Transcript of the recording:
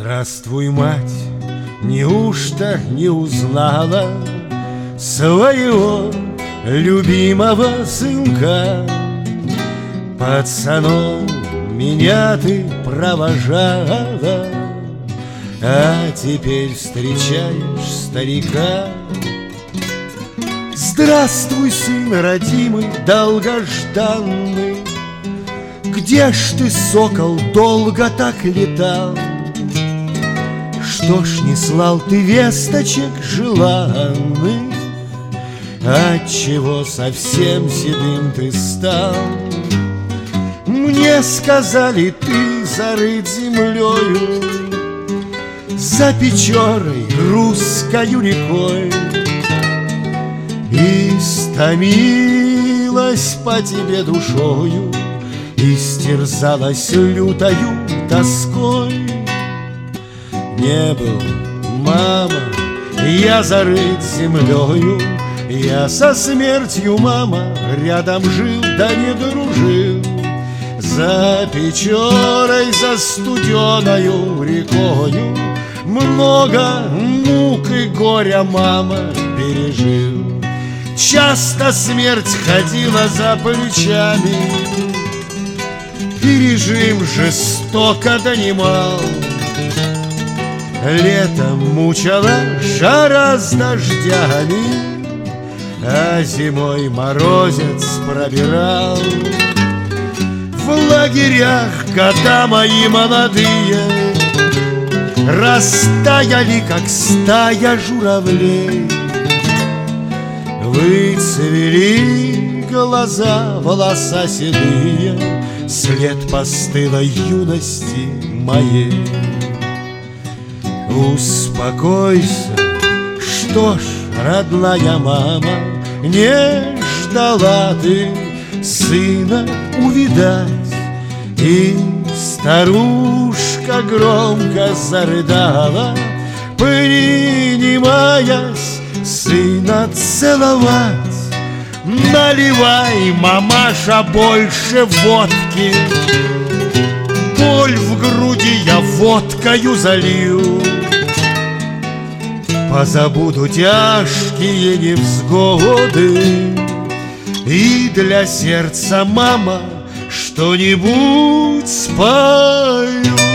Здравствуй, мать, неужто не узнала своего любимого сынка? Пацаном меня ты провожала, а теперь встречаешь старика. Здравствуй, сын родимый, долгожданный, где ж ты, сокол, долго так летал? Что ж не слал ты весточек желанных? Отчего совсем седым ты стал? Мне сказали, ты зарыт землею, за Печорой русскою рекой, и стомилась по тебе душою, и стерзалась лютою тоской. Не был, мама, я зарыт землею, я со смертью, мама, рядом жил, да не дружил. За Печорой, за студеною рекою много мук и горя, мама, пережил. Часто смерть ходила за плечами, и режим жестоко донимал. Летом мучала жара с дождями, а зимой морозец пробирал. В лагерях года мои молодые растаяли, как стая журавлей. Выцвели глаза, волоса седые, след постылой юности моей. Успокойся, что ж, родная мама, не ждала ты сына увидать. И старушка громко зарыдала, принимаясь сына целовать. Наливай, мамаша, больше водки, боль в груди я водкою залью. Позабуду тяжкие невзгоды, и для сердца, мама, что-нибудь спою.